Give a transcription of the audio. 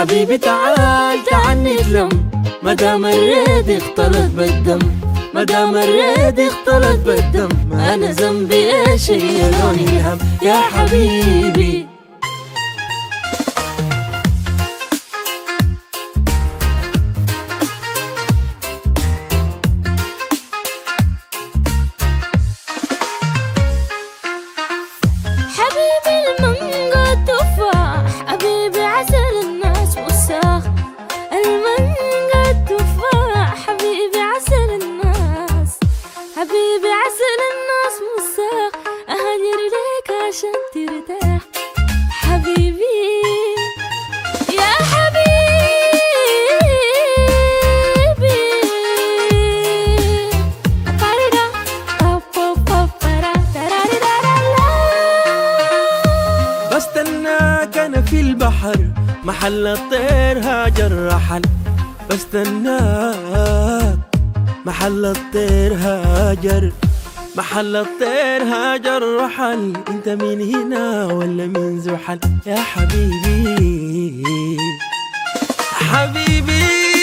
حبيبي تعال تعال نتلم، مدام الريد اختلط بالدم، مدام الريد اختلط بالدم، انا ذنبي ايش يلوني الهم يا حبيبي. حبيبي المانجو التفاح، حبيبي عسل الناس وساخ، المانجو التفاح، حبيبي عسل الناس، حبيبي عسل الناس وساخ، أهاجر ليك عشان ترتاح حبيبي يا حبيبي. بستناك انا في البحر محل الطير هاجر رحل، بستناك محل الطير هاجر، محل الطير هاجر رحل، انت من هنا ولا من زحل يا حبيبي حبيبي.